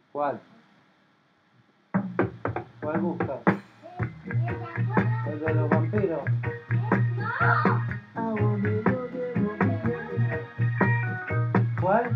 ¿Cuál? ¿Cuál buscas? ¿El de los vampiros? ¿Cuál?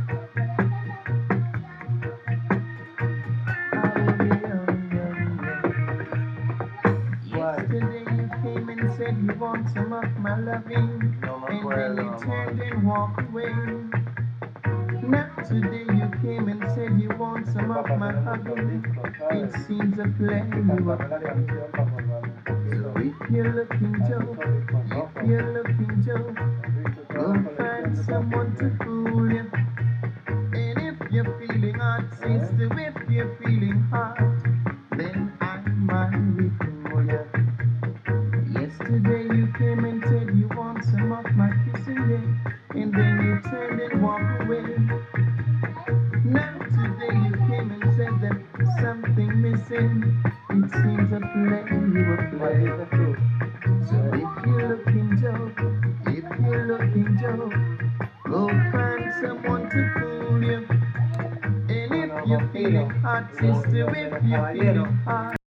Yesterday you came and said you want some of my loving, No me and then acuerdo, you amor. turned and walked away. Now today you came and said you want some of Papá, my tenemos los hugging. discos, It ¿sabes? seems a play you Cántame are la playing. canción para acordarme un So poquito. if you're looking Hay Joe, muchos discos if rojos. you're looking Joe, ¿Has visto toda go la colección find de someone to papi? fool you. And if you're feeling hot, sister, if you're feeling hot, then I might be cool ya. Yesterday you came and said you want some of my kissing, yeah, and then you turned and walked away. Now today you came and said that something missing. It seems a play you were ¿Cuál playing. dices tú? So if you're looking Joe, if you're looking Joe, go find someone to fool you. And if you're feeling hot, sister, if you're feeling hot.